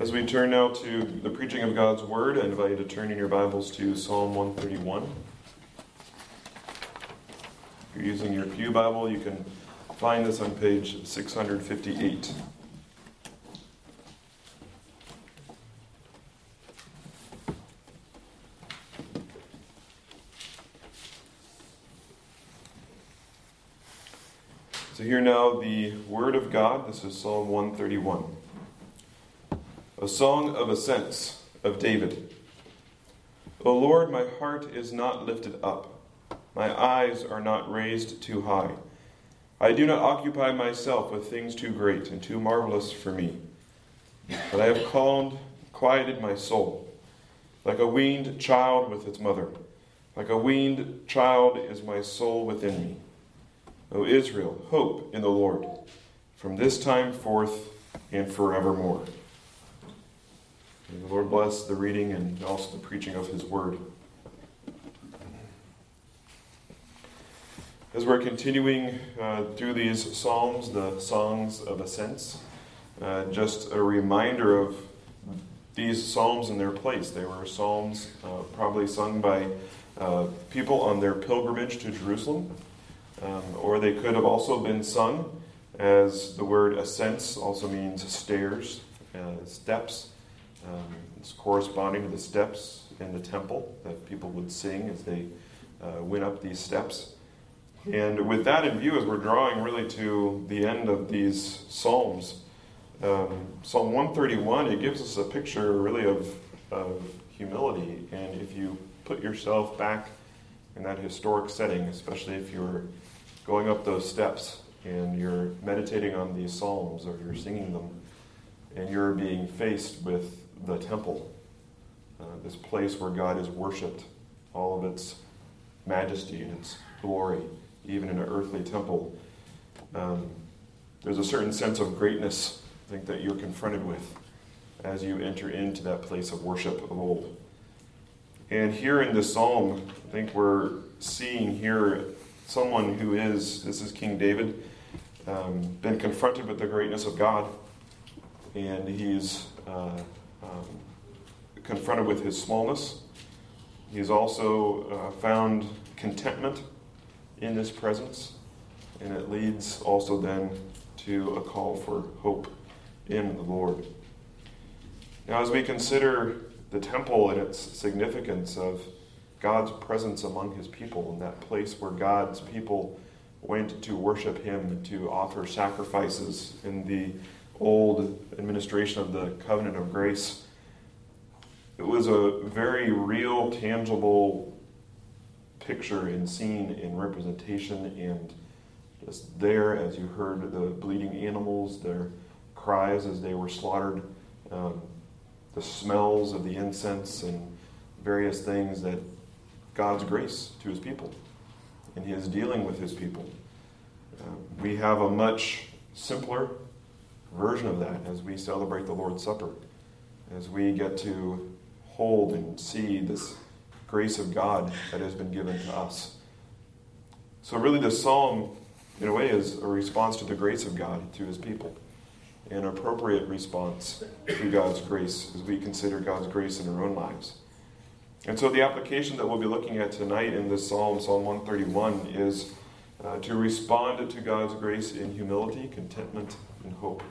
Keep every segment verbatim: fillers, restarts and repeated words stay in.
As we turn now to the preaching of God's Word, I invite you to turn in your Bibles to Psalm one thirty-one. If you're using your Pew Bible, you can find this on page six hundred fifty-eight. So hear now the Word of God. This is Psalm one thirty-one. A song of ascents of David. O Lord, my heart is not lifted up. My eyes are not raised too high. I do not occupy myself with things too great and too marvelous for me. But I have calmed, quieted my soul, like a weaned child with its mother. Like a weaned child is my soul within me. O Israel, hope in the Lord, from this time forth and forevermore. May the Lord bless the reading and also the preaching of His Word. As we're continuing uh, through these Psalms, the Songs of Ascents, uh, just a reminder of these Psalms in their place. They were Psalms uh, probably sung by uh, people on their pilgrimage to Jerusalem, um, or they could have also been sung as the word ascents also means stairs, uh, steps. Um, it's corresponding to the steps in the temple that people would sing as they uh, went up these steps. And with that in view, as we're drawing really to the end of these Psalms, um, Psalm one thirty-one, it gives us a picture really of, of humility. And if you put yourself back in that historic setting, especially if you're going up those steps and you're meditating on these Psalms or you're singing them, and you're being faced with the temple, uh, this place where God is worshipped, all of its majesty and its glory, even in an earthly temple. Um, there's a certain sense of greatness, I think, that you're confronted with as you enter into that place of worship of old. And here in this psalm, I think we're seeing here someone who is, this is King David, um, been confronted with the greatness of God, and he's uh, um, confronted with his smallness. He's also uh, found contentment in this presence, and it leads also then to a call for hope in the Lord. Now, as we consider the temple and its significance of God's presence among His people, and that place where God's people went to worship Him and to offer sacrifices in the old administration of the covenant of grace, it was a very real, tangible picture and scene and representation, and just there, as you heard the bleeding animals, their cries as they were slaughtered, um, the smells of the incense and various things, that God's grace to His people and His dealing with His people. Uh, we have a much simpler version of that as we celebrate the Lord's Supper, as we get to hold and see this grace of God that has been given to us. So really this psalm, in a way, is a response to the grace of God to His people, an appropriate response to God's grace as we consider God's grace in our own lives. And so the application that we'll be looking at tonight in this psalm, Psalm one thirty-one, is uh, to respond to God's grace in humility, contentment, and hope.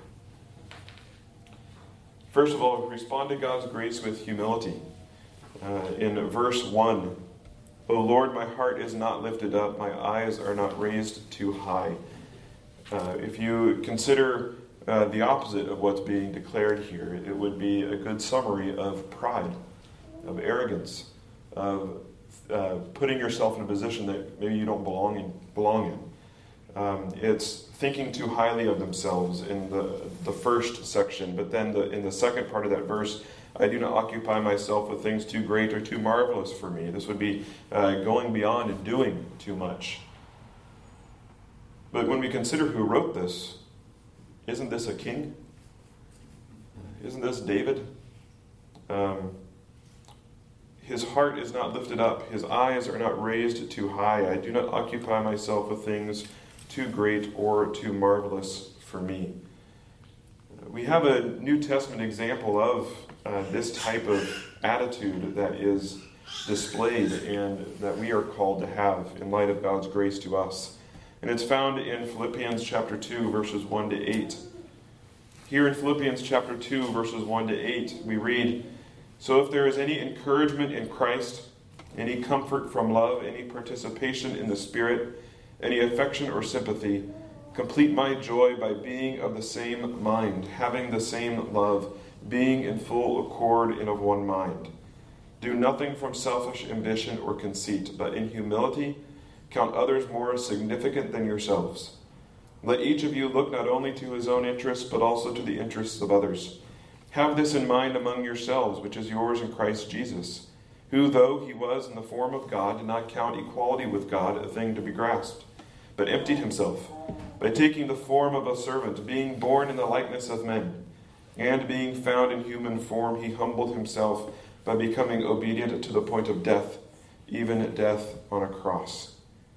First of all, respond to God's grace with humility. Uh, in verse one, O Lord, my heart is not lifted up, my eyes are not raised too high. Uh, if you consider uh, the opposite of what's being declared here, it would be a good summary of pride, of arrogance, of uh, putting yourself in a position that maybe you don't belong in. Belong in. Um, it's thinking too highly of themselves in the, the first section, but then the, in the second part of that verse, I do not occupy myself with things too great or too marvelous for me. This would be uh, going beyond and doing too much. But when we consider who wrote this, isn't this a king? Isn't this David? Um, his heart is not lifted up. His eyes are not raised too high. I do not occupy myself with things too great or too marvelous for me. we have a New Testament example of uh, this type of attitude that is displayed and that we are called to have in light of God's grace to us. And it's found in Philippians chapter two, verses one to eight. Here in Philippians chapter two, verses one to eight, we read, "So if there is any encouragement in Christ, any comfort from love, any participation in the Spirit, any affection or sympathy, complete my joy by being of the same mind, having the same love, being in full accord and of one mind. Do nothing from selfish ambition or conceit, but in humility count others more significant than yourselves. Let each of you look not only to his own interests, but also to the interests of others. Have this in mind among yourselves, which is yours in Christ Jesus, who, though he was in the form of God, did not count equality with God a thing to be grasped, but emptied himself, by taking the form of a servant, being born in the likeness of men, and being found in human form, he humbled himself by becoming obedient to the point of death, even death on a cross."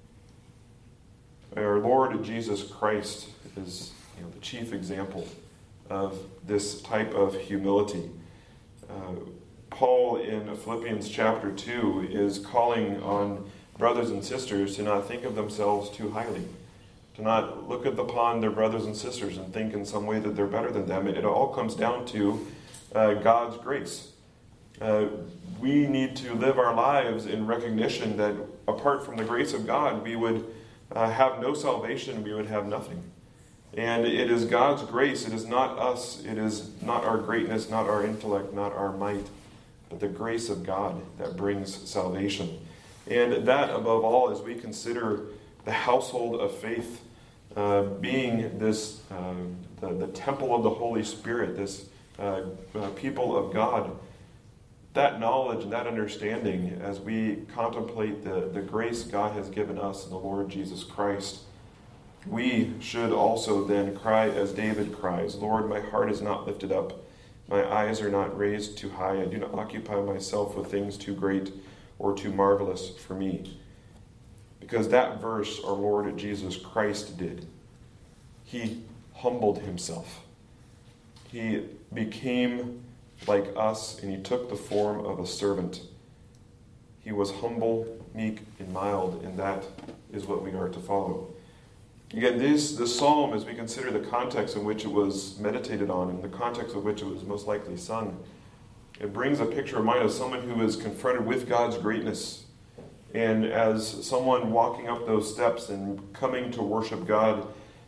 Our Lord Jesus Christ is, you know, the chief example of this type of humility. Uh, Paul in Philippians chapter two is calling on brothers and sisters to not think of themselves too highly, to not look upon their brothers and sisters and think in some way that they're better than them. It all comes down to uh, God's grace. Uh, we need to live our lives in recognition that apart from the grace of God, we would uh, have no salvation, we would have nothing. And it is God's grace, it is not us, it is not our greatness, not our intellect, not our might, but the grace of God that brings salvation. And that, above all, as we consider the household of faith uh, being this, uh, the, the temple of the Holy Spirit, this uh, uh, people of God, that knowledge and that understanding as we contemplate the, the grace God has given us in the Lord Jesus Christ, we should also then cry as David cries, "Lord, my heart is not lifted up, my eyes are not raised too high, I do not occupy myself with things too great or too marvelous for me." Because that verse our Lord Jesus Christ did. He humbled himself. He became like us, and he took the form of a servant. He was humble, meek, and mild, and that is what we are to follow. Again, this, this psalm, as we consider the context in which it was meditated on, and the context of which it was most likely sung, it brings a picture of mind of someone who is confronted with God's greatness. And as someone walking up those steps and coming to worship God,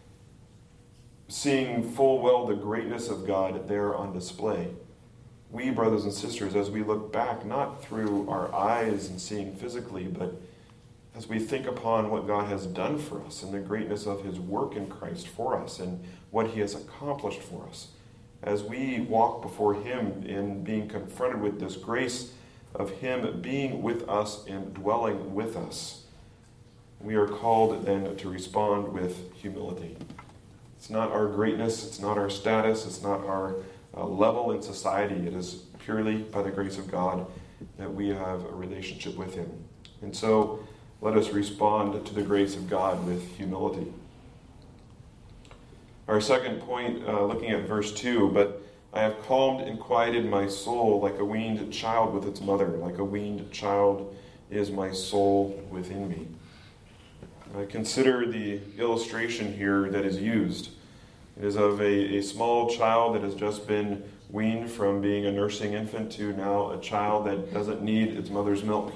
seeing full well the greatness of God there on display, we, brothers and sisters, as we look back, not through our eyes and seeing physically, but as we think upon what God has done for us and the greatness of his work in Christ for us and what he has accomplished for us, as we walk before him in being confronted with this grace of him being with us and dwelling with us, we are called then to respond with humility. It's not our greatness, it's not our status, it's not our uh, level in society. It is purely by the grace of God that we have a relationship with him. And so let us respond to the grace of God with humility. Our second point, uh, looking at verse two, "But I have calmed and quieted my soul like a weaned child with its mother. Like a weaned child is my soul within me." Uh, consider the illustration here that is used. It is of a, a small child that has just been weaned from being a nursing infant to now a child that doesn't need its mother's milk.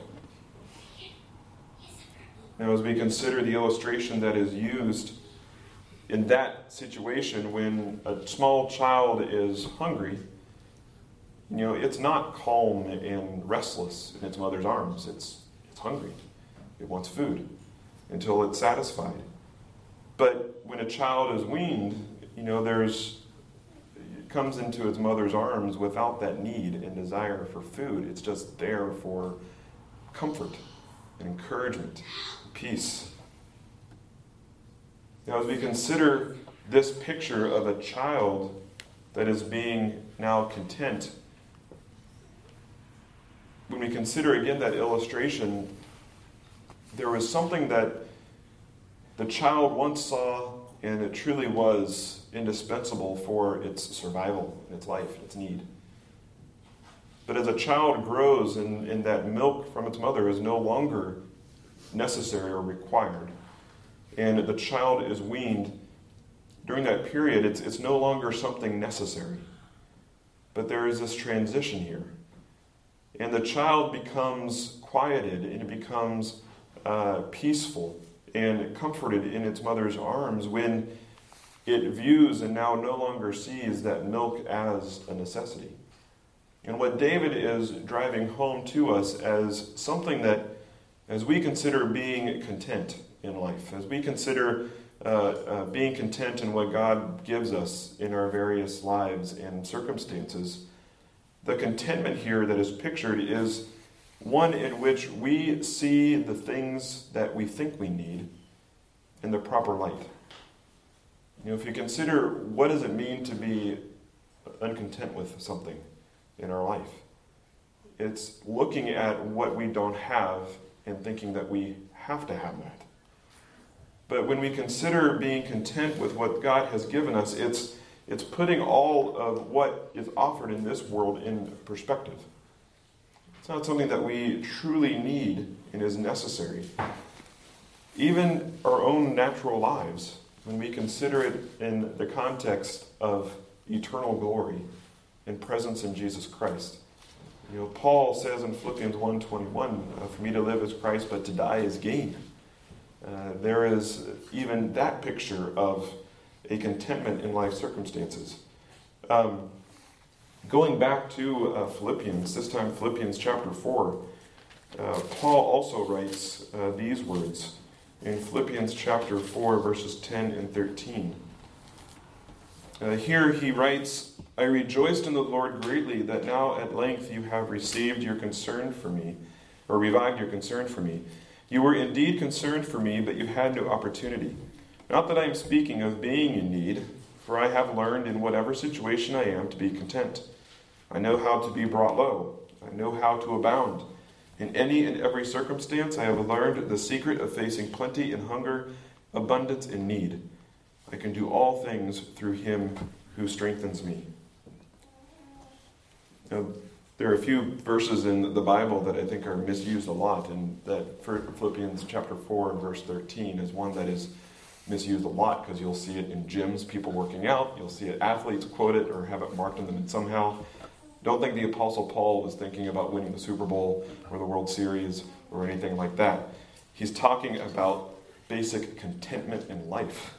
Now, as we consider the illustration that is used in that situation, when a small child is hungry, you know, it's not calm and restless in its mother's arms. It's it's hungry. It wants food until it's satisfied. But when a child is weaned, you know, there's it comes into its mother's arms without that need and desire for food. It's just there for comfort and encouragement, peace. Now, as we consider this picture of a child that is being now content, when we consider again that illustration, there was something that the child once saw and it truly was indispensable for its survival, its life, its need. But as a child grows and, and that milk from its mother is no longer necessary or required, and the child is weaned, during that period, it's, it's no longer something necessary. But there is this transition here. And the child becomes quieted, and it becomes uh, peaceful and comforted in its mother's arms when it views and now no longer sees that milk as a necessity. And what David is driving home to us as something that, as we consider being content in life, as we consider uh, uh, being content in what God gives us in our various lives and circumstances, the contentment here that is pictured is one in which we see the things that we think we need in the proper light. You know, if you consider what does it mean to be uncontent with something in our life, it's looking at what we don't have and thinking that we have to have that. But when we consider being content with what God has given us, it's it's putting all of what is offered in this world in perspective. It's not something that we truly need and is necessary. Even our own natural lives, when we consider it in the context of eternal glory and presence in Jesus Christ. You know, Paul says in Philippians one twenty-one, uh, for me to live is Christ, but to die is gain. Uh, there is even that picture of a contentment in life circumstances. Um, going back to uh, Philippians, this time Philippians chapter four, uh, Paul also writes uh, these words in Philippians chapter four, verses ten and thirteen. Uh, here he writes, I rejoiced in the Lord greatly that now at length you have received your concern for me, or revived your concern for me. You were indeed concerned for me, but you had no opportunity. Not that I am speaking of being in need, for I have learned in whatever situation I am to be content. I know how to be brought low. I know how to abound. In any and every circumstance I have learned the secret of facing plenty and hunger, abundance and need. I can do all things through him who strengthens me. Now, there are a few verses in the Bible that I think are misused a lot, and that Philippians chapter four and verse thirteen is one that is misused a lot because you'll see it in gyms, people working out. You'll see it, athletes quote it or have it marked on them somehow. Don't think the Apostle Paul was thinking about winning the Super Bowl or the World Series or anything like that. He's talking about basic contentment in life.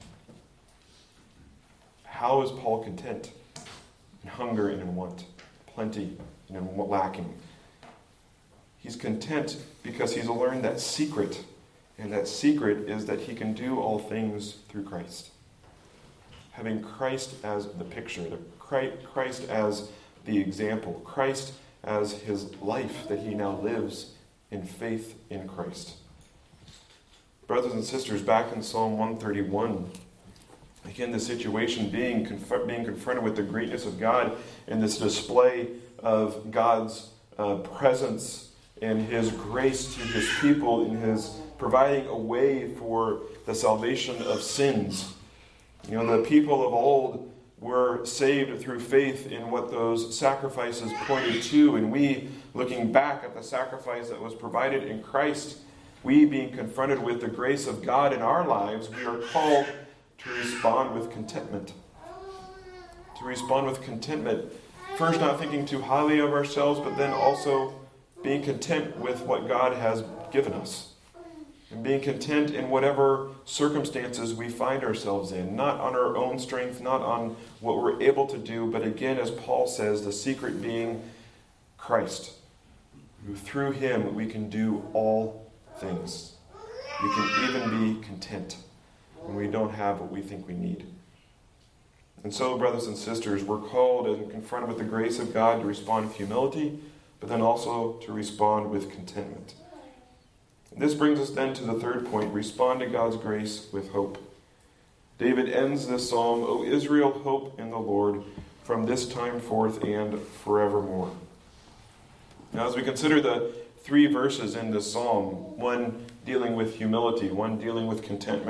How is Paul content? In hunger and in want, plenty and in lacking. He's content because he's learned that secret, and that secret is that he can do all things through Christ. Having Christ as the picture, Christ as the example, Christ as his life that he now lives in faith in Christ. Brothers and sisters, back in Psalm one thirty-one, again, the situation being, conf- being confronted with the greatness of God and this display of God's uh, presence and his grace to his people in his providing a way for the salvation of sins. You know, the people of old were saved through faith in what those sacrifices pointed to, and we, looking back at the sacrifice that was provided in Christ, we being confronted with the grace of God in our lives, we are called to respond with contentment. To respond with contentment. First, not thinking too highly of ourselves, but then also being content with what God has given us. And being content in whatever circumstances we find ourselves in. Not on our own strength, not on what we're able to do, but again, as Paul says, the secret being Christ. Who through him we can do all things. We can even be content when we don't have what we think we need. And so, brothers and sisters, we're called and confronted with the grace of God to respond with humility, but then also to respond with contentment. And this brings us then to the third point, respond to God's grace with hope. David ends this psalm, O Israel, hope in the Lord from this time forth and forevermore. Now, as we consider the three verses in this psalm, one dealing with humility, one dealing with contentment,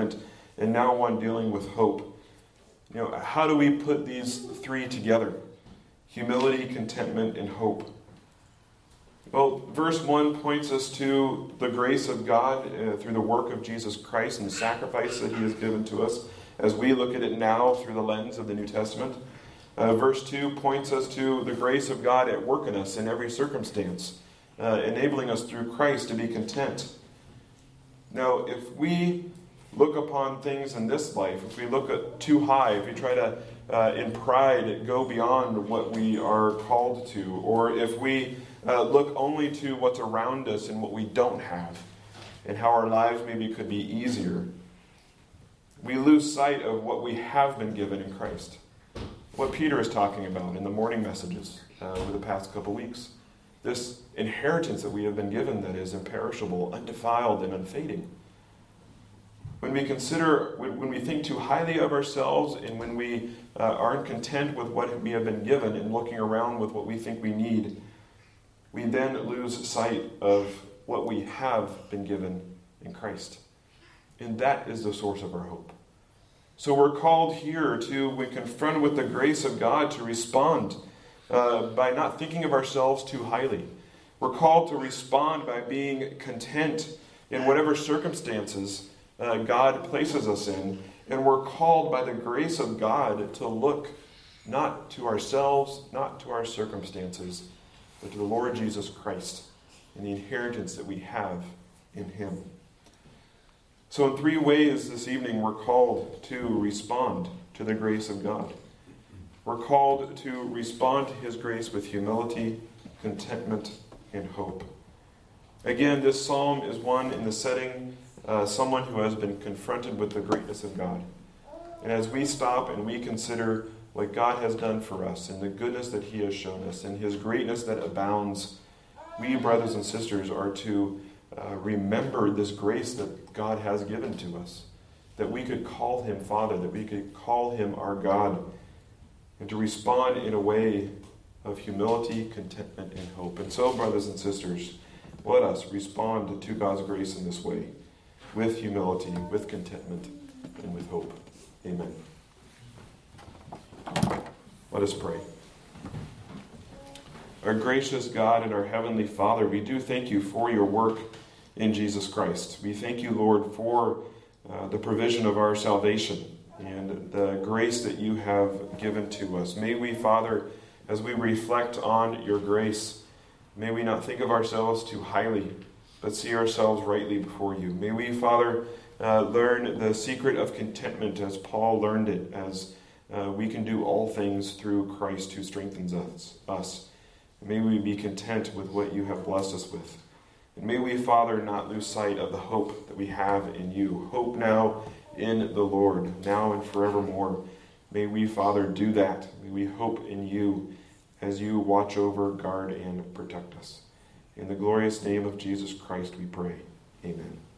and now one dealing with hope. You know, how do we put these three together? Humility, contentment, and hope. Well, verse one points us to the grace of God uh, through the work of Jesus Christ and the sacrifice that he has given to us as we look at it now through the lens of the New Testament. Uh, verse two points us to the grace of God at work in us in every circumstance, uh, enabling us through Christ to be content. Now, if we look upon things in this life, if we look at too high, if we try to, uh, in pride, go beyond what we are called to, or if we uh, look only to what's around us and what we don't have, and how our lives maybe could be easier, we lose sight of what we have been given in Christ. What Peter is talking about in the morning messages uh, over the past couple weeks. This inheritance that we have been given that is imperishable, undefiled, and unfading. When we consider, when we think too highly of ourselves, and when we uh, aren't content with what we have been given and looking around with what we think we need, we then lose sight of what we have been given in Christ. And that is the source of our hope. So we're called here to, when confronted with the grace of God, to respond uh, by not thinking of ourselves too highly. We're called to respond by being content in whatever circumstances uh, God places us in. And we're called by the grace of God to look not to ourselves, not to our circumstances, but to the Lord Jesus Christ and the inheritance that we have in him. So in three ways this evening we're called to respond to the grace of God. We're called to respond to his grace with humility, contentment, and hope. Again, this psalm is one in the setting, uh, someone who has been confronted with the greatness of God. And as we stop and we consider what God has done for us and the goodness that he has shown us and his greatness that abounds, we, brothers and sisters, are to uh, remember this grace that God has given to us, that we could call him Father, that we could call him our God, and to respond in a way of humility, contentment, and hope. And so, brothers and sisters, let us respond to God's grace in this way, with humility, with contentment, and with hope. Amen. Let us pray. Our gracious God and our Heavenly Father, we do thank you for your work in Jesus Christ. We thank you, Lord, for uh, the provision of our salvation and the grace that you have given to us. May we, Father, as we reflect on your grace, may we not think of ourselves too highly, but see ourselves rightly before you. May we, Father, uh, learn the secret of contentment as Paul learned it, as uh, we can do all things through Christ who strengthens us. us. May we be content with what you have blessed us with. And may we, Father, not lose sight of the hope that we have in you. Hope now in the Lord, now and forevermore. May we, Father, do that. May we hope in you as you watch over, guard, and protect us. In the glorious name of Jesus Christ we pray. Amen.